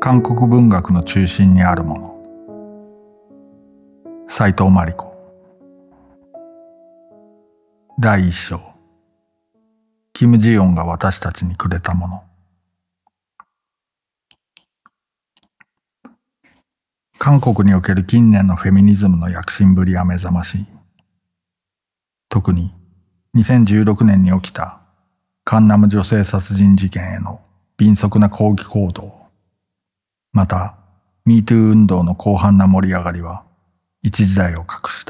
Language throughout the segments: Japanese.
韓国文学の中心にあるもの。斎藤真理子。第一章。キム・ジヨンが私たちにくれたもの。韓国における近年のフェミニズムの躍進ぶりは目覚ましい。特に2016年に起きたカンナム女性殺人事件への敏速な抗議行動、また MeToo 運動の広範な盛り上がりは一時代を画した。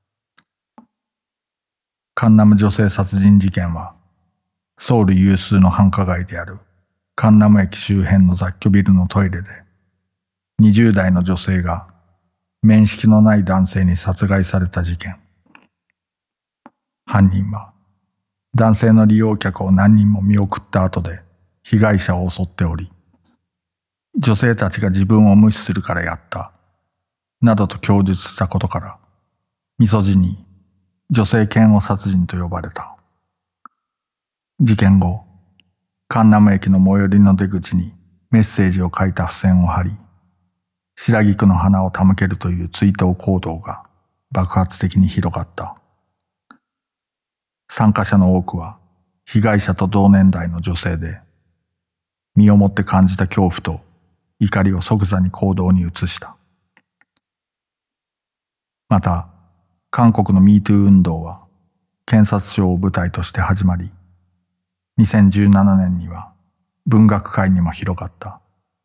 カンナム女性殺人事件はソウル有数の繁華街であるカンナム駅周辺の雑居ビルのトイレで20代の女性が面識のない男性に殺害された事件。犯人は男性の利用客を何人も見送った後で被害者を襲っており、女性たちが自分を無視するからやった、などと供述したことから、ミソジニー、女性嫌悪殺人と呼ばれた。事件後、カンナム駅の最寄りの出口にメッセージを書いた付箋を貼り、白菊の花を手向けるという追悼行動が爆発的に広がった。参加者の多くは被害者と同年代の女性で、身をもって感じた恐怖と怒りを即座に行動に移した。また、韓国の MeToo 運動は検察庁を舞台として始まり、2017年には文学界にも広がった。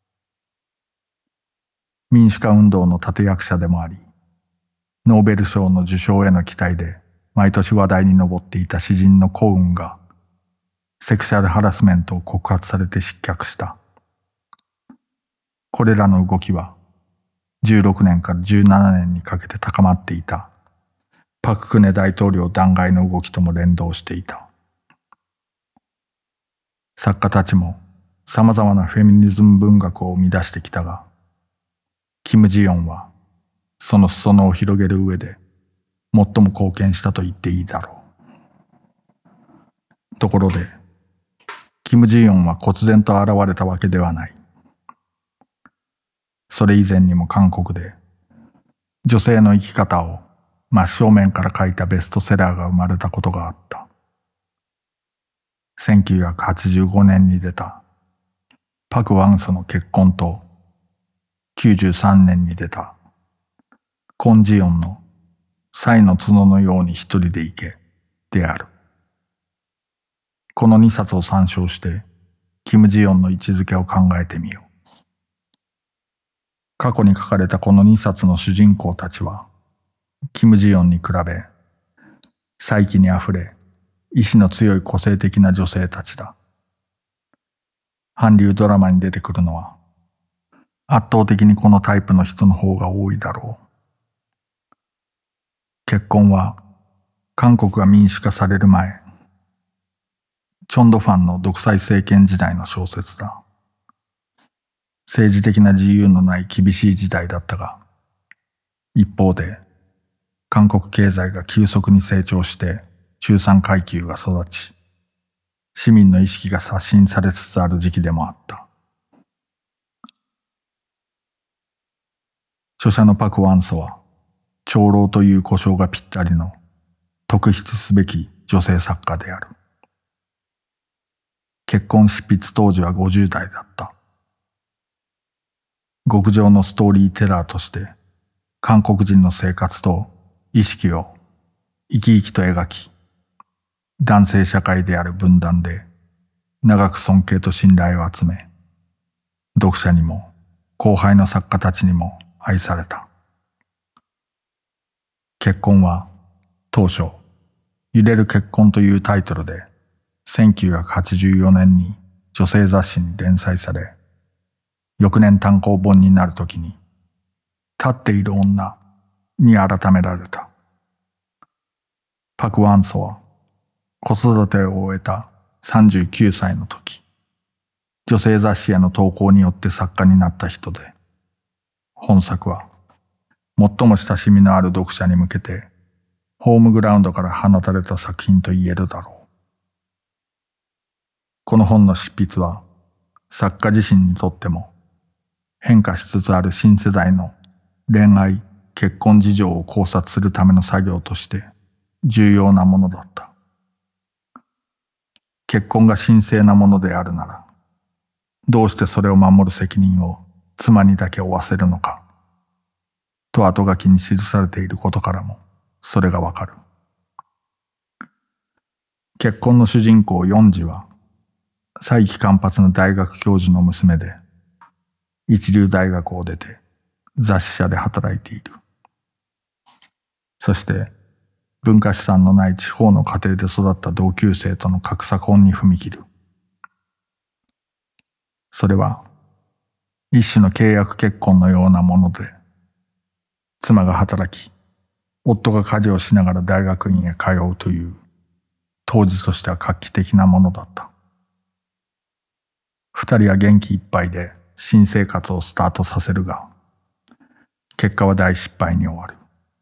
民主化運動の立役者でもあり、ノーベル賞の受賞への期待で毎年話題に上っていた詩人のコウンが、セクシャルハラスメントを告発されて失脚した。これらの動きは、16年から17年にかけて高まっていた、パククネ大統領弾劾の動きとも連動していた。作家たちも様々なフェミニズム文学を生み出してきたが、キム・ジヨンは、その裾野を広げる上で、最も貢献したと言っていいだろう。ところで、キム・ジヨンは忽然と現れたわけではない。それ以前にも韓国で、女性の生き方を真正面から書いたベストセラーが生まれたことがあった。1985年に出たパク・ワンソの結婚と、93年に出たコン・ジヨンのサイの角のように一人で行けである。この2冊を参照してキム・ジヨンの位置づけを考えてみよう。過去に書かれたこの2冊の主人公たちはキム・ジヨンに比べ才気にあふれ意志の強い個性的な女性たちだ。韓流ドラマに出てくるのは圧倒的にこのタイプの人の方が多いだろう。結婚は韓国が民主化される前、チョンドファンの独裁政権時代の小説だ。政治的な自由のない厳しい時代だったが、一方で韓国経済が急速に成長して中産階級が育ち、市民の意識が刷新されつつある時期でもあった。著者のパク・ワンソは、長老という呼称がぴったりの特筆すべき女性作家である。結婚執筆当時は50代だった。極上のストーリーテラーとして韓国人の生活と意識を生き生きと描き、男性社会である分断で長く尊敬と信頼を集め、読者にも後輩の作家たちにも愛された。結婚は当初、揺れる結婚というタイトルで1984年に女性雑誌に連載され、翌年単行本になるときに、立っている女に改められた。パク・ワンソは子育てを終えた39歳の時、女性雑誌への投稿によって作家になった人で、本作は最も親しみのある読者に向けてホームグラウンドから放たれた作品と言えるだろう。この本の執筆は作家自身にとっても変化しつつある新世代の恋愛、結婚事情を考察するための作業として重要なものだった。結婚が神聖なものであるなら、どうしてそれを守る責任を妻にだけ負わせるのか、と後書きに記されていることからもそれがわかる。結婚の主人公ヨンジは、才気間髪の大学教授の娘で、一流大学を出て雑誌社で働いている。そして、文化資産のない地方の家庭で育った同級生との格差婚に踏み切る。それは、一種の契約結婚のようなもので、妻が働き、夫が家事をしながら大学院へ通うという、当時としては画期的なものだった。二人は元気いっぱいで新生活をスタートさせるが、結果は大失敗に終わる。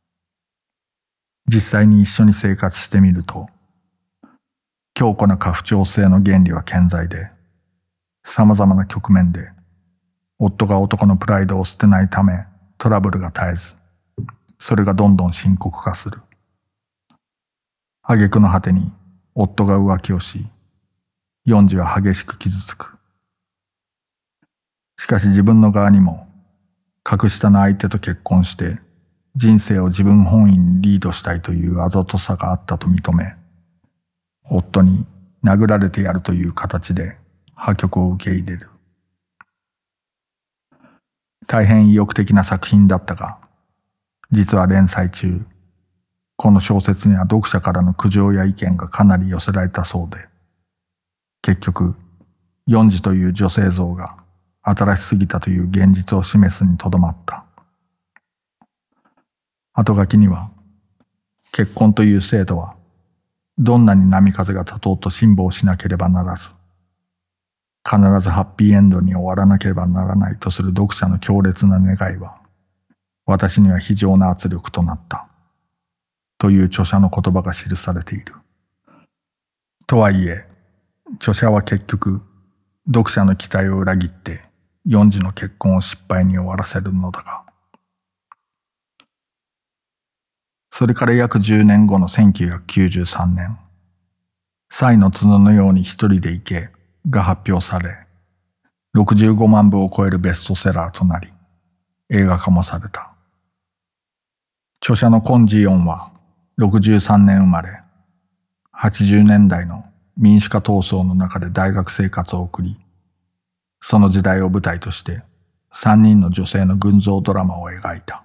実際に一緒に生活してみると、強固な家父長制の原理は健在で、様々な局面で、夫が男のプライドを捨てないためトラブルが絶えず、それがどんどん深刻化する。挙句の果てに夫が浮気をし、ヨンジは激しく傷つく。しかし自分の側にも、格下の相手と結婚して人生を自分本位にリードしたいというあざとさがあったと認め、夫に殴られてやるという形で破局を受け入れる。大変意欲的な作品だったが、実は連載中、この小説には読者からの苦情や意見がかなり寄せられたそうで、結局、ヨンジという女性像が新しすぎたという現実を示すにとどまった。後書きには、結婚という制度は、どんなに波風が立とうと辛抱しなければならず、必ずハッピーエンドに終わらなければならないとする読者の強烈な願いは、私には非常な圧力となった。という著者の言葉が記されている。とはいえ、著者は結局、読者の期待を裏切って、ヨンジの結婚を失敗に終わらせるのだが、それから約10年後の1993年、サイの角のように一人で行けが発表され、65万部を超えるベストセラーとなり、映画化もされた。著者のコン・ジヨンは63年生まれ、80年代の民主化闘争の中で大学生活を送り、その時代を舞台として3人の女性の群像ドラマを描いた。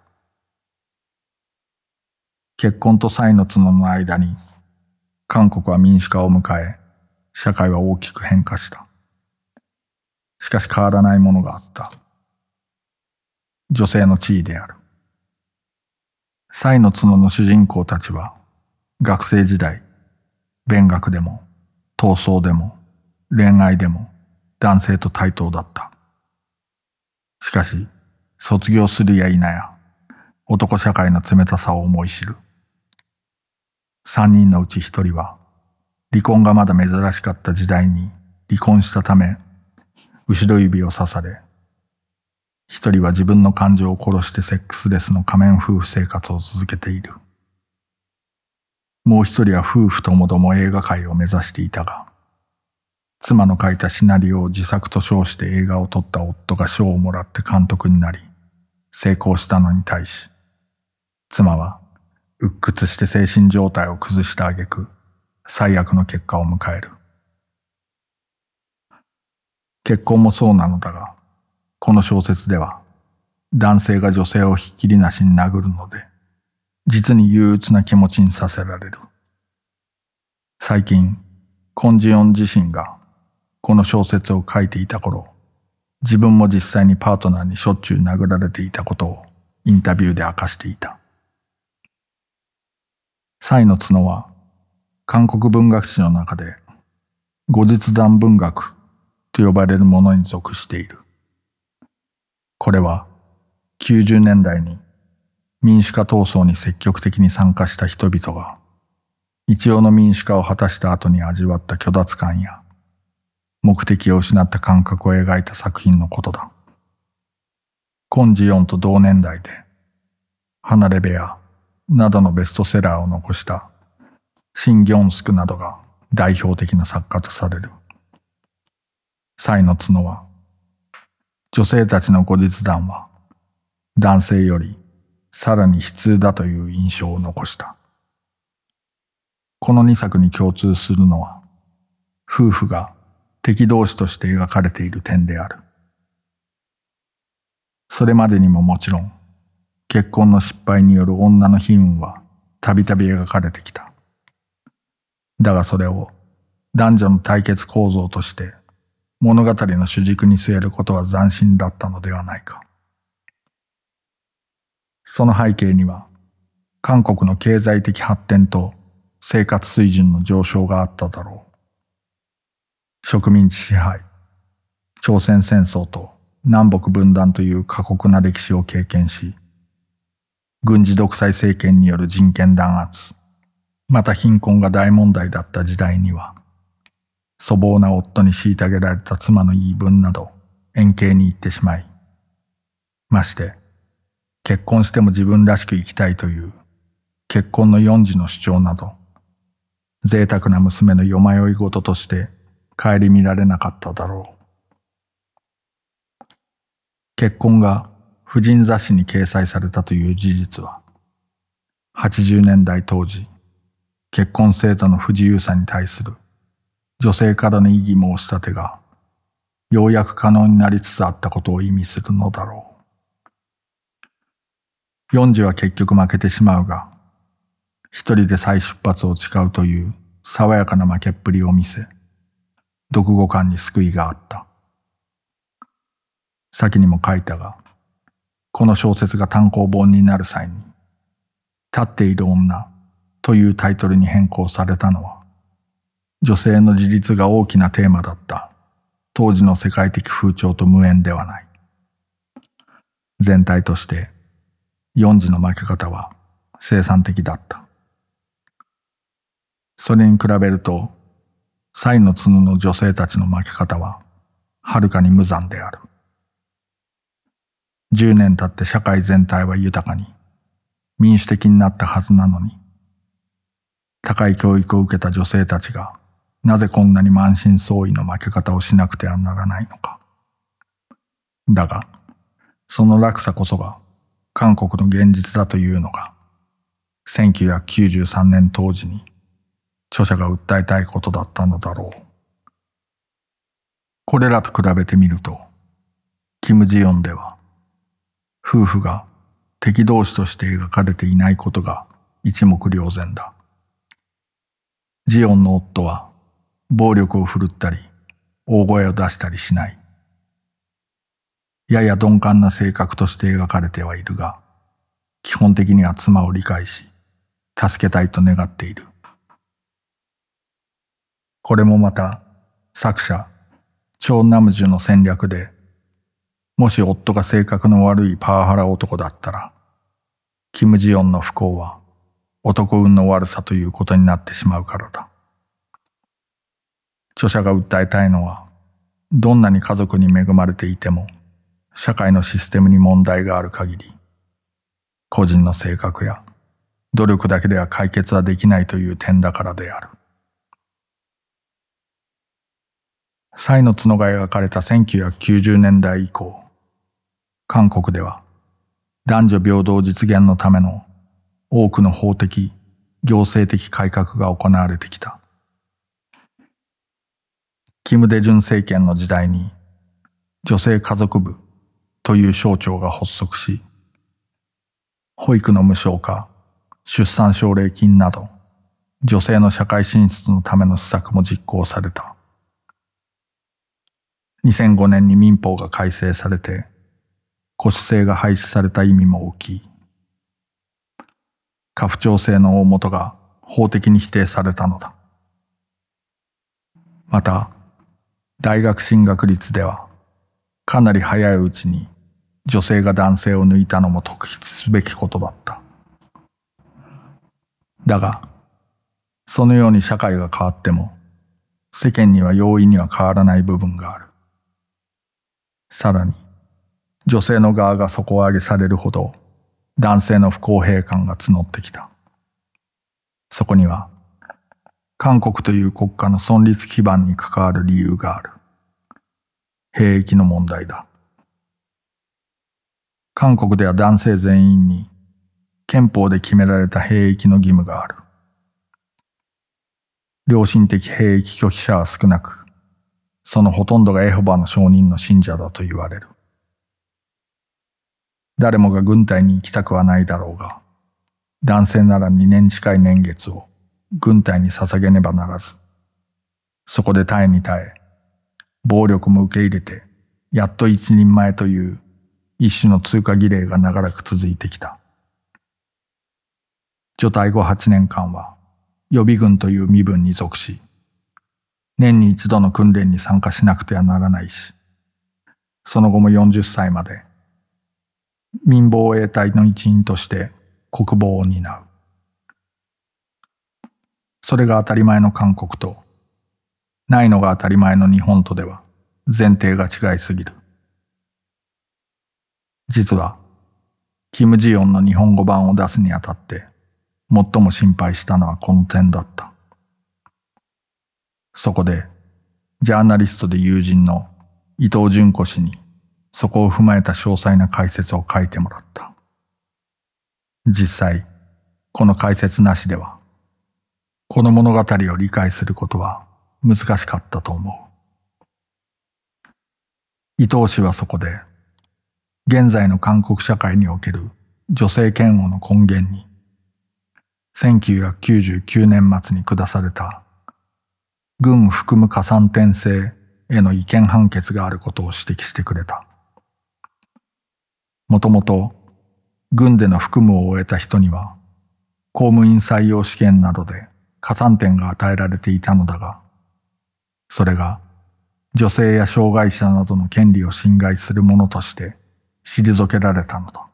結婚とサイの角の間に、韓国は民主化を迎え、社会は大きく変化した。しかし変わらないものがあった。女性の地位である。サイの角の主人公たちは、学生時代、勉学でも、闘争でも、恋愛でも、男性と対等だった。しかし、卒業するや否や、男社会の冷たさを思い知る。3人のうち1人は、離婚がまだ珍しかった時代に離婚したため、後ろ指を刺され、1人は自分の感情を殺してセックスレスの仮面夫婦生活を続けている。もう1人は夫婦ともども映画界を目指していたが、妻の書いたシナリオを自作と称して映画を撮った夫が賞をもらって監督になり、成功したのに対し、妻は鬱屈して精神状態を崩した挙句、最悪の結果を迎える。結婚もそうなのだが、この小説では、男性が女性をひっきりなしに殴るので、実に憂鬱な気持ちにさせられる。最近、コン・ジヨン自身がこの小説を書いていた頃、自分も実際にパートナーにしょっちゅう殴られていたことをインタビューで明かしていた。サイの角は、韓国文学史の中で、後日談文学と呼ばれるものに属している。これは、90年代に民主化闘争に積極的に参加した人々が、一応の民主化を果たした後に味わった虚脱感や、目的を失った感覚を描いた作品のことだ。 コン・ジヨンと同年代で、離れ部屋などのベストセラーを残したシン・ギョンスクなどが代表的な作家とされる。才の角は、女性たちの後日談は男性よりさらに悲痛だという印象を残した。この2作に共通するのは、夫婦が敵同士として描かれている点である。それまでにももちろん、結婚の失敗による女の悲運はたびたび描かれてきた。だがそれを男女の対決構造として物語の主軸に据えることは斬新だったのではないか。その背景には、韓国の経済的発展と生活水準の上昇があっただろう。植民地支配、朝鮮戦争と南北分断という過酷な歴史を経験し、軍事独裁政権による人権弾圧、また貧困が大問題だった時代には、粗暴な夫に虐げられた妻の言い分など円形に言ってしまい、まして結婚しても自分らしく生きたいという結婚の4時の主張など、贅沢な娘の夜迷い事として顧みられなかっただろう。結婚が婦人雑誌に掲載されたという事実は、80年代当時、結婚制度の不自由さに対する女性からの異議申し立てがようやく可能になりつつあったことを意味するのだろう。4時は結局負けてしまうが、一人で再出発を誓うという爽やかな負けっぷりを見せ、読後感に救いがあった。先にも書いたが、この小説が単行本になる際に、立っている女というタイトルに変更されたのは、女性の自立が大きなテーマだった当時の世界的風潮と無縁ではない。全体として4時の負け方は生産的だった。それに比べると、才の角の女性たちの負け方ははるかに無残である。10年経って社会全体は豊かに民主的になったはずなのに、高い教育を受けた女性たちがなぜこんなに満身創痍の負け方をしなくてはならないのか。だが、その落差こそが韓国の現実だというのが、1993年当時に著者が訴えたいことだったのだろう。これらと比べてみると、キム・ジヨンでは、夫婦が敵同士として描かれていないことが一目瞭然だ。ジヨンの夫は暴力を振るったり大声を出したりしない。やや鈍感な性格として描かれてはいるが、基本的には妻を理解し、助けたいと願っている。これもまた作者チョ・ナムジュの戦略で、もし夫が性格の悪いパワハラ男だったら、キム・ジヨンの不幸は男運の悪さということになってしまうからだ。著者が訴えたいのは、どんなに家族に恵まれていても、社会のシステムに問題がある限り、個人の性格や努力だけでは解決はできないという点だからである。才の角が描かれた1990年代以降、韓国では男女平等実現のための多くの法的、行政的改革が行われてきた。キム・デジュン政権の時代に女性家族部という省庁が発足し、保育の無償化、出産奨励金など女性の社会進出のための施策も実行された。2005年に民法が改正されて、戸主制が廃止された意味も大きい。家父長制の大元が法的に否定されたのだ。また、大学進学率では、かなり早いうちに女性が男性を抜いたのも特筆すべきことだった。だが、そのように社会が変わっても、世間には容易には変わらない部分がある。さらに、 女性の側が底上げされるほど男性の不公平感が募ってきた。そこには韓国という国家の存立基盤に関わる理由がある。兵役の問題だ。韓国では男性全員に憲法で決められた兵役の義務がある。良心的兵役拒否者は少なく、そのほとんどがエホバの証人の信者だと言われる。誰もが軍隊に行きたくはないだろうが、男性なら2年近い年月を軍隊に捧げねばならず、そこで耐えに耐え、暴力も受け入れて、やっと一人前という一種の通過儀礼が長らく続いてきた。除隊後8年間は予備軍という身分に属し、年に一度の訓練に参加しなくてはならないし、その後も40歳まで民防衛隊の一員として国防を担う。それが当たり前の韓国と、ないのが当たり前の日本とでは前提が違いすぎる。実は、キム・ジヨンの日本語版を出すにあたって、最も心配したのはこの点だった。そこで、ジャーナリストで友人の伊藤淳子氏に、そこを踏まえた詳細な解説を書いてもらった。実際、この解説なしでは、この物語を理解することは難しかったと思う。伊藤氏はそこで、現在の韓国社会における女性嫌悪の根源に、1999年末に下された軍含む加算転制への違憲判決があることを指摘してくれた。もともと軍での服務を終えた人には公務員採用試験などで加算点が与えられていたのだが、それが女性や障害者などの権利を侵害するものとして退けられたのだ。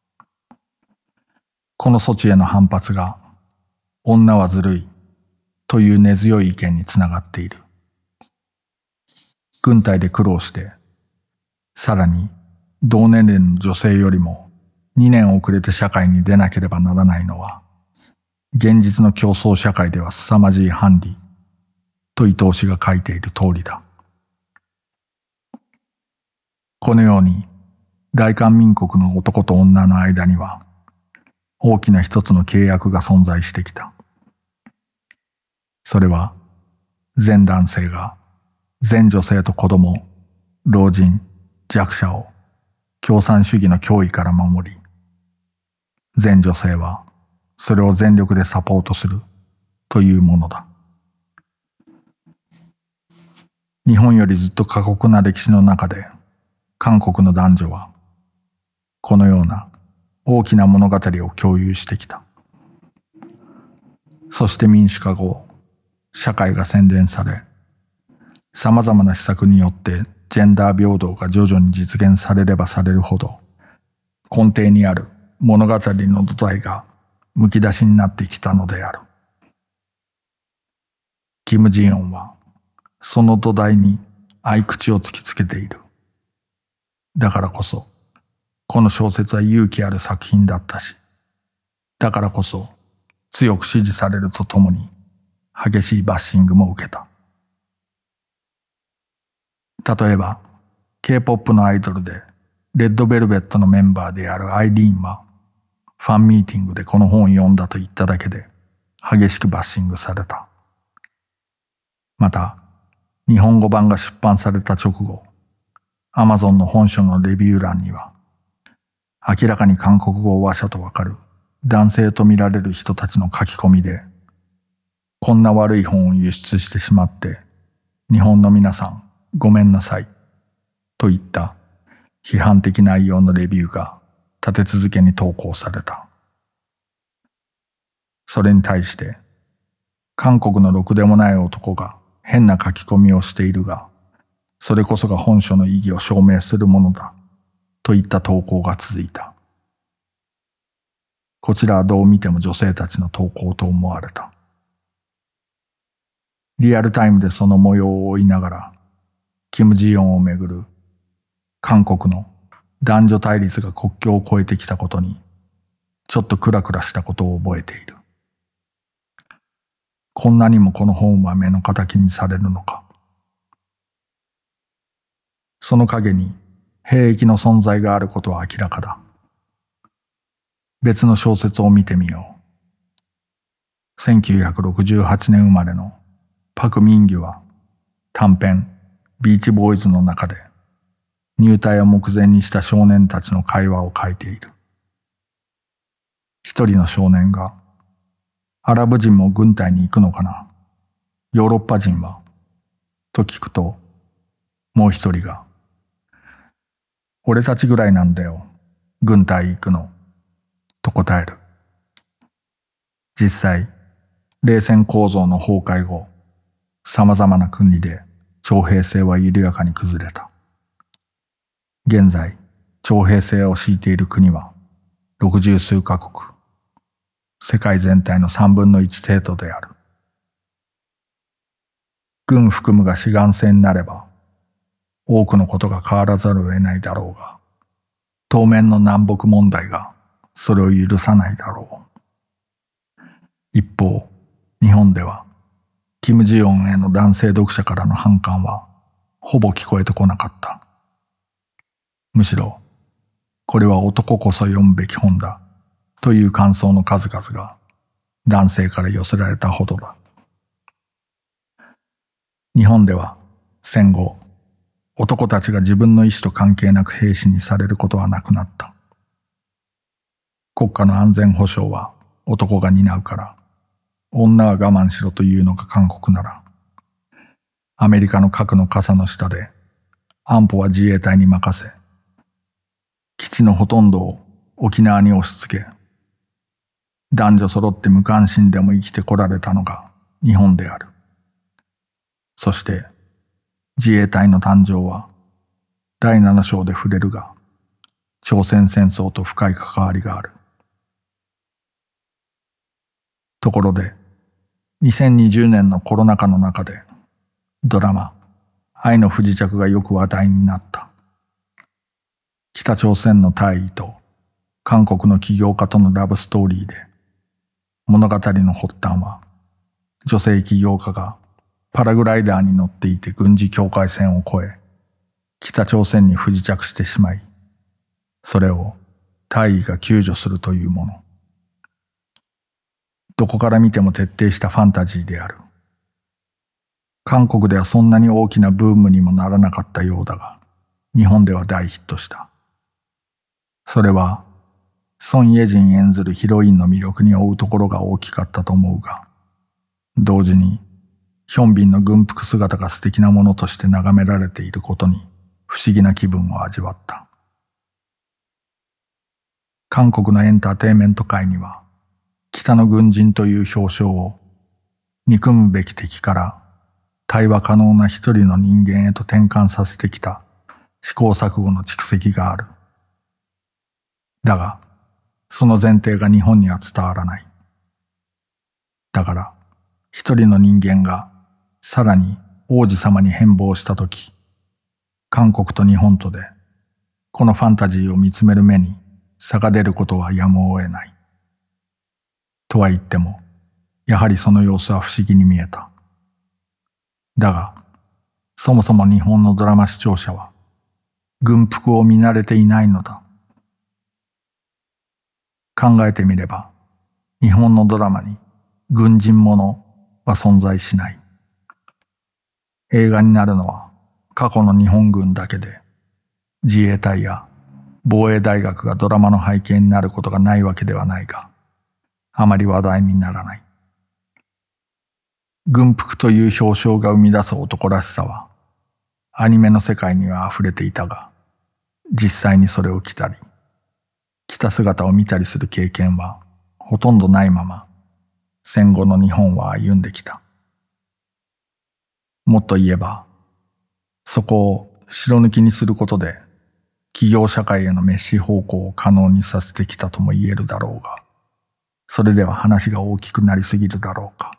この措置への反発が女はずるいという根強い意見につながっている。軍隊で苦労して、さらに同年齢の女性よりも2年遅れて社会に出なければならないのは、現実の競争社会では凄まじいハンディと伊藤氏が書いている通りだ。このように大韓民国の男と女の間には大きな一つの契約が存在してきた。それは全男性が全女性と子供、老人、弱者を共産主義の脅威から守り、全女性はそれを全力でサポートするというものだ。日本よりずっと過酷な歴史の中で韓国の男女はこのような大きな物語を共有してきた。そして民主化後、社会が洗練され、様々な施策によってジェンダー平等が徐々に実現されればされるほど、根底にある物語の土台がむき出しになってきたのである。キム・ジヨンはその土台に合口を突きつけている。だからこそ、この小説は勇気ある作品だったし、だからこそ強く支持されるとともに激しいバッシングも受けた。例えば、K-POP のアイドルでレッドベルベットのメンバーであるアイリーンは、ファンミーティングでこの本を読んだと言っただけで激しくバッシングされた。また、日本語版が出版された直後、Amazon の本書のレビュー欄には、明らかに韓国語話者とわかる男性と見られる人たちの書き込みで、こんな悪い本を輸出してしまって、日本の皆さんごめんなさい、といった批判的内容のレビューが立て続けに投稿された。それに対して、韓国のろくでもない男が変な書き込みをしているが、それこそが本書の意義を証明するものだ、といった投稿が続いた。こちらはどう見ても女性たちの投稿と思われた。リアルタイムでその模様を追いながら、キム・ジヨンをめぐる韓国の男女対立が国境を越えてきたことに、ちょっとクラクラしたことを覚えている。こんなにもこの本は目の敵にされるのか。その陰に兵役の存在があることは明らかだ。別の小説を見てみよう。1968年生まれのパク・ミンギュは短編ビーチボーイズの中で入隊を目前にした少年たちの会話を書いている。一人の少年が、アラブ人も軍隊に行くのかな、ヨーロッパ人はと聞くと、もう一人が、俺たちぐらいなんだよ、軍隊行くの、と答える。実際、冷戦構造の崩壊後、様々な国で徴兵制は緩やかに崩れた。現在、徴兵制を敷いている国は60数カ国、世界全体の3分の1程度である。軍含むが志願制になれば、多くのことが変わらざるを得ないだろうが、当面の南北問題がそれを許さないだろう。一方、日本では、キム・ジヨンへの男性読者からの反感は、ほぼ聞こえてこなかった。むしろ、これは男こそ読むべき本だ、という感想の数々が、男性から寄せられたほどだ。日本では、戦後、男たちが自分の意思と関係なく兵士にされることはなくなった。国家の安全保障は男が担うから、女は我慢しろというのが韓国なら、アメリカの核の傘の下で安保は自衛隊に任せ、基地のほとんどを沖縄に押し付け、男女揃って無関心でも生きてこられたのが日本である。そして自衛隊の誕生は第7章で触れるが、朝鮮戦争と深い関わりがある。ところで、2020年のコロナ禍の中で、ドラマ、愛の不時着がよく話題になった。北朝鮮の大尉と韓国の起業家とのラブストーリーで、物語の発端は、女性起業家がパラグライダーに乗っていて軍事境界線を越え、北朝鮮に不時着してしまい、それを大尉が救助するというもの。どこから見ても徹底したファンタジーである。韓国ではそんなに大きなブームにもならなかったようだが、日本では大ヒットした。それは、ソン・イェジン演ずるヒロインの魅力に追うところが大きかったと思うが、同時に、ヒョンビンの軍服姿が素敵なものとして眺められていることに不思議な気分を味わった。韓国のエンターテインメント界には、北の軍人という表彰を憎むべき敵から対話可能な一人の人間へと転換させてきた試行錯誤の蓄積がある。だが、その前提が日本には伝わらない。だから、一人の人間がさらに王子様に変貌したとき、韓国と日本とで、このファンタジーを見つめる目に差が出ることはやむを得ない。とは言っても、やはりその様子は不思議に見えた。だが、そもそも日本のドラマ視聴者は、軍服を見慣れていないのだ。考えてみれば、日本のドラマに軍人ものは存在しない。映画になるのは過去の日本軍だけで、自衛隊や防衛大学がドラマの背景になることがないわけではないが、あまり話題にならない。軍服という表彰が生み出す男らしさは、アニメの世界には溢れていたが、実際にそれを着たり、着た姿を見たりする経験はほとんどないまま、戦後の日本は歩んできた。もっと言えば、そこを白抜きにすることで、企業社会への滅私奉公を可能にさせてきたとも言えるだろうが、それでは話が大きくなりすぎるだろうか。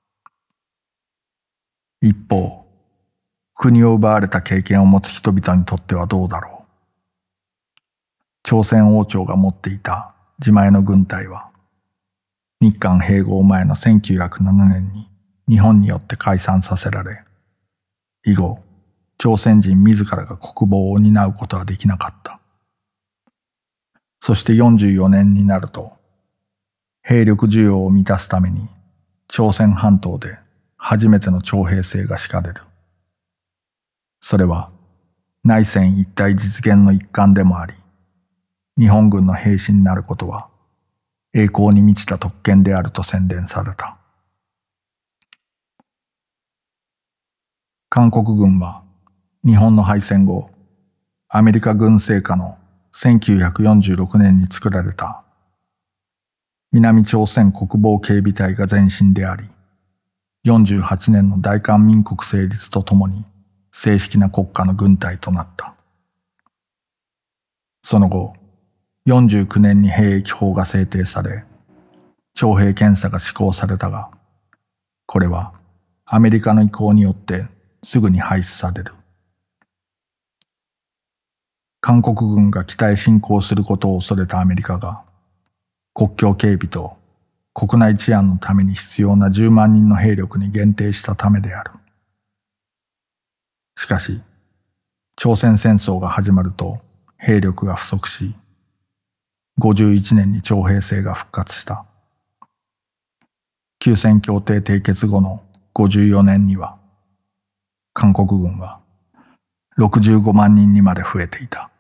一方、国を奪われた経験を持つ人々にとってはどうだろう。 朝鮮王朝が持っていた自前の軍隊は、日韓併合前の1907年に日本によって解散させられ、以後、朝鮮人自らが国防を担うことはできなかった。そして44年になると、兵力需要を満たすために、朝鮮半島で初めての徴兵制が敷かれる。それは、内戦一体実現の一環でもあり、日本軍の兵士になることは、栄光に満ちた特権であると宣伝された。韓国軍は、日本の敗戦後、アメリカ軍政下の1946年に作られた南朝鮮国防警備隊が前身であり、48年の大韓民国成立とともに正式な国家の軍隊となった。その後、49年に兵役法が制定され、徴兵検査が施行されたが、これはアメリカの意向によってすぐに廃止される。韓国軍が北へ侵攻することを恐れたアメリカが、国境警備と国内治安のために必要な10万人の兵力に限定したためである。しかし、朝鮮戦争が始まると兵力が不足し、51年に徴兵制が復活した。休戦協定締結後の54年には、韓国軍は65万人にまで増えていた。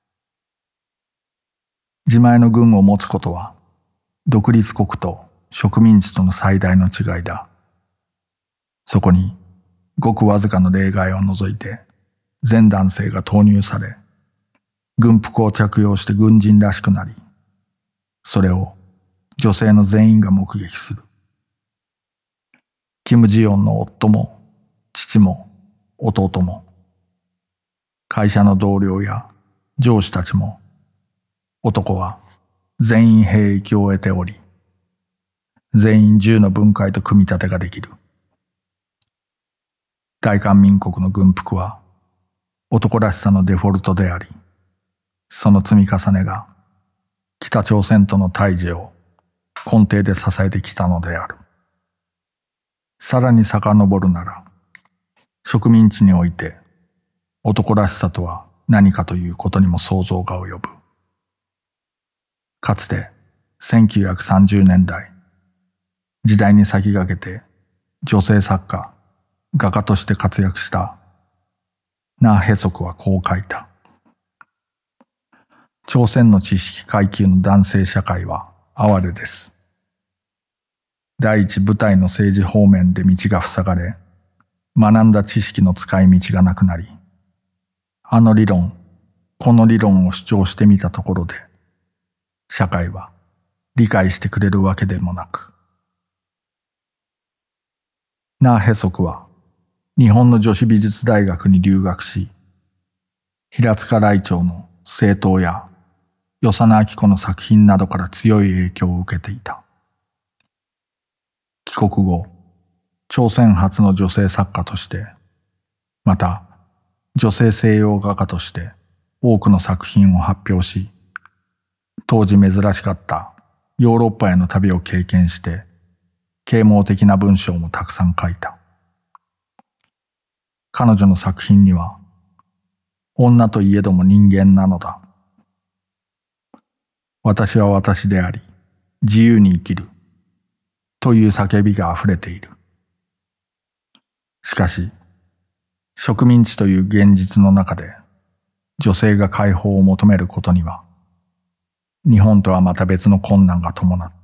自前の軍を持つことは、独立国と植民地との最大の違いだ。そこに、ごくわずかの例外を除いて、全男性が投入され、軍服を着用して軍人らしくなり、それを女性の全員が目撃する。キム・ジヨンの夫も、父も、弟も、会社の同僚や上司たちも、男は全員兵役を終えており、全員銃の分解と組み立てができる。大韓民国の軍服は男らしさのデフォルトであり、その積み重ねが北朝鮮との対峙を根底で支えてきたのである。さらに遡るなら、植民地において男らしさとは何かということにも想像が及ぶ。かつて1930年代、時代に先駆けて女性作家、画家として活躍したナ・ヘソクはこう書いた。朝鮮の知識階級の男性社会は哀れです。第一部隊の政治方面で道が塞がれ、学んだ知識の使い道がなくなり、あの理論、この理論を主張してみたところで、社会は理解してくれるわけでもなく。ナ・ヘソクは日本の女子美術大学に留学し、平塚らいてうの政党や与謝野晶子の作品などから強い影響を受けていた。帰国後、朝鮮初の女性作家として、また女性西洋画家として多くの作品を発表し、当時珍しかったヨーロッパへの旅を経験して、啓蒙的な文章もたくさん書いた。彼女の作品には、女といえども人間なのだ。私は私であり、自由に生きる。という叫びが溢れている。しかし、植民地という現実の中で、女性が解放を求めることには、日本とはまた別の困難が伴った。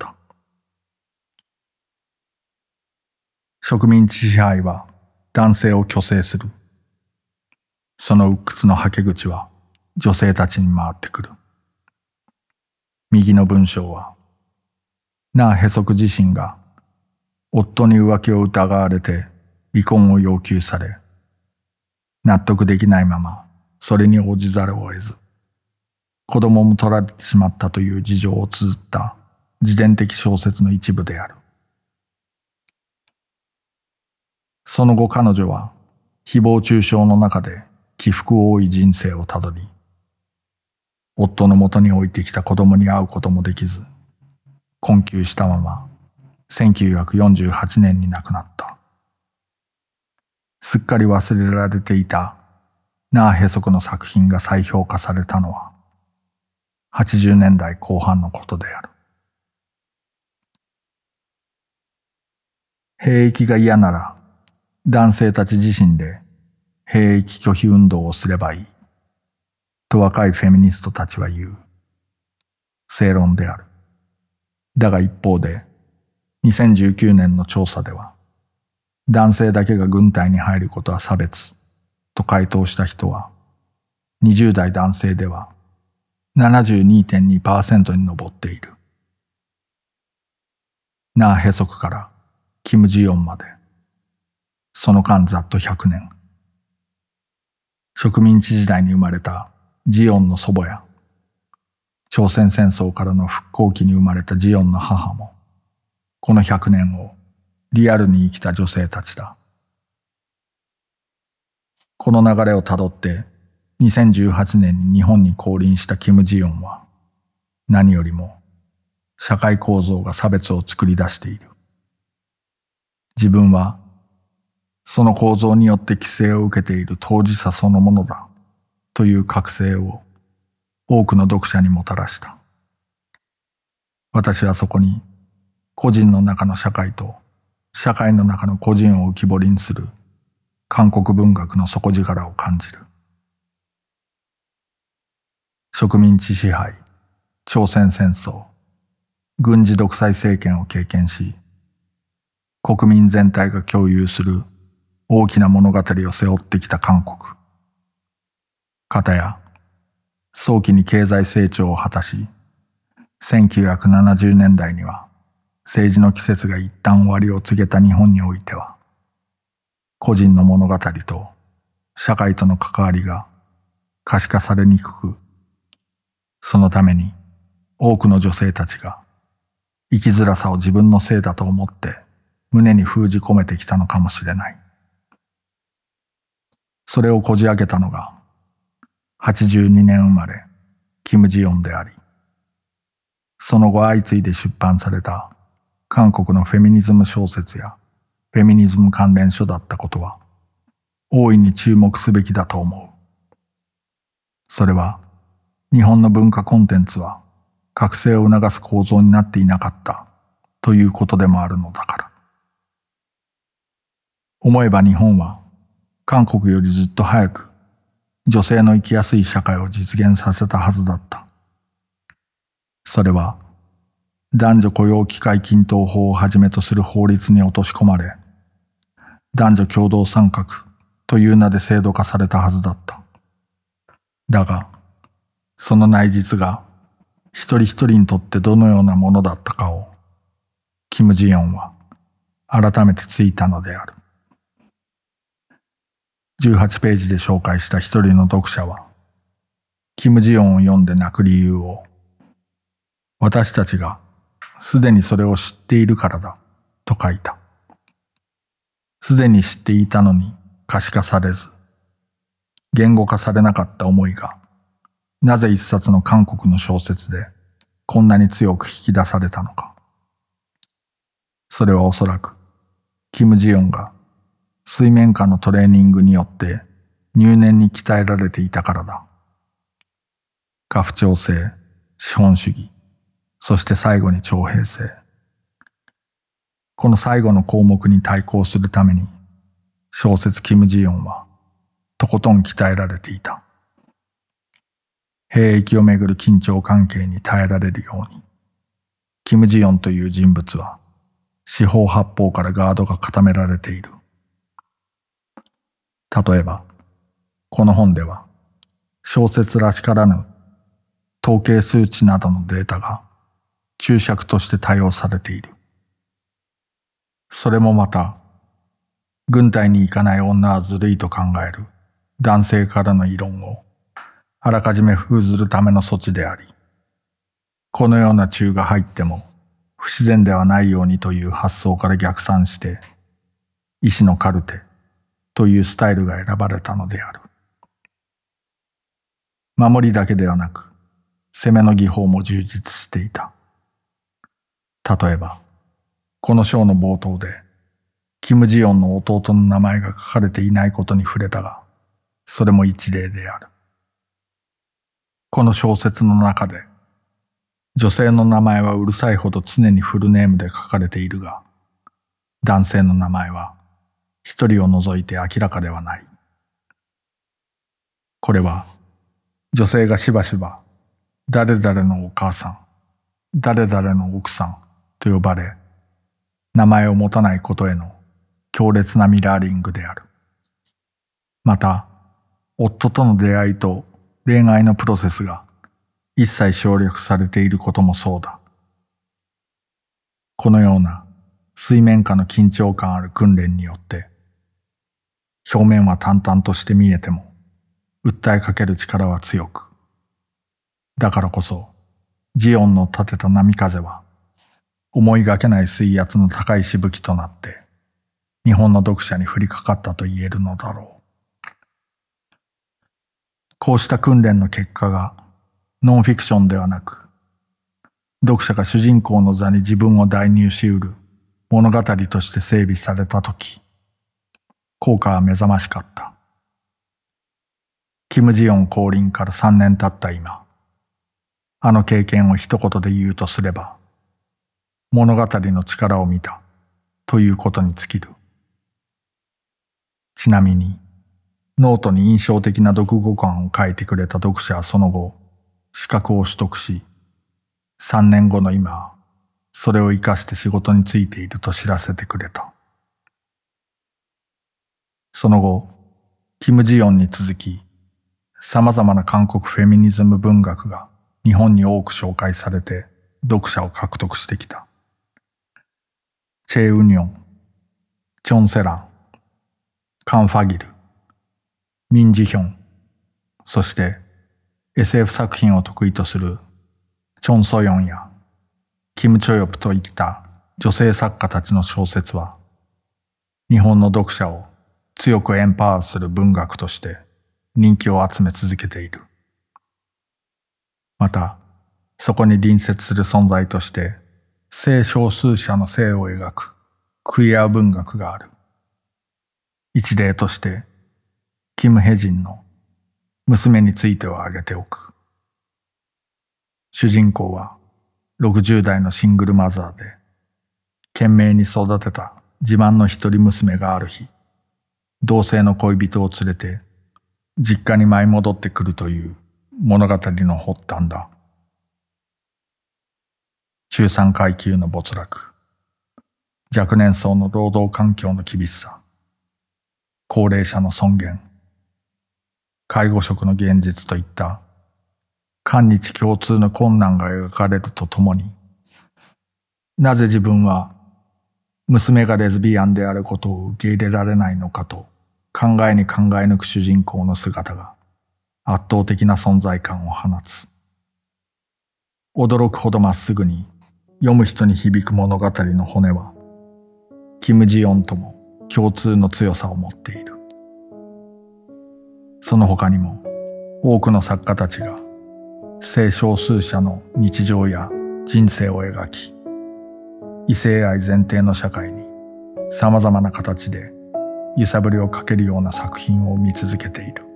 植民地支配は男性を虚勢する。その鬱屈のはけ口は女性たちに回ってくる。右の文章は、ナ・ヘソク自身が夫に浮気を疑われて離婚を要求され、納得できないままそれに応じざるを得ず、子供も取られてしまったという事情を綴った自伝的小説の一部である。その後彼女は誹謗中傷の中で起伏多い人生をたどり、 夫のもとに置いてきた子供に会うこともできず、困窮したまま1948年に亡くなった。すっかり忘れられていたナーヘソクの作品が再評価されたのは80年代後半のことである。兵役が嫌なら男性たち自身で兵役拒否運動をすればいいと若いフェミニストたちは言う。正論である。だが一方で2019年の調査では男性だけが軍隊に入ることは差別と回答した人は20代男性では 72.2% に上っている。ナーヘソクからキム・ジヨンまで、その間ざっと100年。植民地時代に生まれたジヨンの祖母や、朝鮮戦争からの復興期に生まれたジヨンの母も、この100年をリアルに生きた女性たちだ。この流れをたどって2018年に日本に降臨したキム・ジヨンは、何よりも社会構造が差別を作り出している。自分はその構造によって規制を受けている当事者そのものだという覚醒を多くの読者にもたらした。私はそこに個人の中の社会と社会の中の個人を浮き彫りにする韓国文学の底力を感じる。植民地支配、朝鮮戦争、軍事独裁政権を経験し、国民全体が共有する大きな物語を背負ってきた韓国。かたや、早期に経済成長を果たし、1970年代には政治の季節が一旦終わりを告げた日本においては、個人の物語と社会との関わりが可視化されにくく、そのために多くの女性たちが生きづらさを自分のせいだと思って胸に封じ込めてきたのかもしれない。それをこじ開けたのが82年生まれキム・ジヨンであり、その後相次いで出版された韓国のフェミニズム小説やフェミニズム関連書だったことは大いに注目すべきだと思う。それは日本の文化コンテンツは覚醒を促す構造になっていなかったということでもあるのだから。思えば日本は韓国よりずっと早く女性の生きやすい社会を実現させたはずだった。それは男女雇用機会均等法をはじめとする法律に落とし込まれ、男女共同参画という名で制度化されたはずだった。だが、その内実が一人一人にとってどのようなものだったかを、キム・ジヨンは改めてついたのである。18ページで紹介した一人の読者は、キム・ジヨンを読んで泣く理由を、私たちがすでにそれを知っているからだと書いた。すでに知っていたのに可視化されず、言語化されなかった思いが、なぜ一冊の韓国の小説でこんなに強く引き出されたのか。それはおそらく、キム・ジヨンが水面下のトレーニングによって入念に鍛えられていたからだ。家父長制、資本主義、そして最後に徴兵制。この最後の項目に対抗するために、小説キム・ジヨンはとことん鍛えられていた。兵役をめぐる緊張関係に耐えられるように、キム・ジヨンという人物は四方八方からガードが固められている。例えば、この本では小説らしからぬ統計数値などのデータが注釈として多用されている。それもまた、軍隊に行かない女はずるいと考える男性からの異論をあらかじめ封ずるための措置であり、このような注が入っても不自然ではないようにという発想から逆算して、医師のカルテというスタイルが選ばれたのである。守りだけではなく、 攻めの技法も充実していた。例えば、この章の冒頭で、キム・ジヨンの弟の名前が書かれていないことに触れたが、それも一例である。この小説の中で、女性の名前はうるさいほど常にフルネームで書かれているが、男性の名前は一人を除いて明らかではない。これは、女性がしばしば、誰々のお母さん、誰々の奥さんと呼ばれ、名前を持たないことへの強烈なミラーリングである。また、夫との出会いと恋愛のプロセスが一切省略されていることもそうだ。このような水面下の緊張感ある訓練によって、表面は淡々として見えても、訴えかける力は強く、だからこそ、ジヨンの立てた波風は、思いがけない水圧の高いしぶきとなって、日本の読者に降りかかったと言えるのだろう。こうした訓練の結果が、ノンフィクションではなく、読者が主人公の座に自分を代入し得る物語として整備されたとき、効果は目覚ましかった。キム・ジヨン降臨から3年経った今、あの経験を一言で言うとすれば、物語の力を見たということに尽きる。ちなみに、ノートに印象的な読後感を書いてくれた読者はその後、資格を取得し、3年後の今、それを生かして仕事に就いていると知らせてくれた。その後、キム・ジヨンに続き、様々な韓国フェミニズム文学が日本に多く紹介されて読者を獲得してきた。チェ・ウニョン、チョン・セラン、カン・ファギル、ミン・ジヒョン、そして SF 作品を得意とするチョン・ソヨンやキム・チョヨプといった女性作家たちの小説は、日本の読者を強くエンパワーする文学として人気を集め続けている。また、そこに隣接する存在として、性少数者の性を描くクイア文学がある。一例として、キム・ヘジンの娘についてを挙げておく。主人公は60代のシングルマザーで、懸命に育てた自慢の一人娘がある日、同性の恋人を連れて実家に舞い戻ってくるという物語の発端だ。中産階級の没落、若年層の労働環境の厳しさ、高齢者の尊厳、介護職の現実といった韓日共通の困難が描かれるとともに、なぜ自分は娘がレズビアンであることを受け入れられないのかと考えに考え抜く主人公の姿が圧倒的な存在感を放つ。驚くほどまっすぐに読む人に響く物語の骨は、キム・ジヨンとも共通の強さを持っている。その他にも多くの作家たちが性少数者の日常や人生を描き、異性愛前提の社会に様々な形で揺さぶりをかけるような作品を見続けている。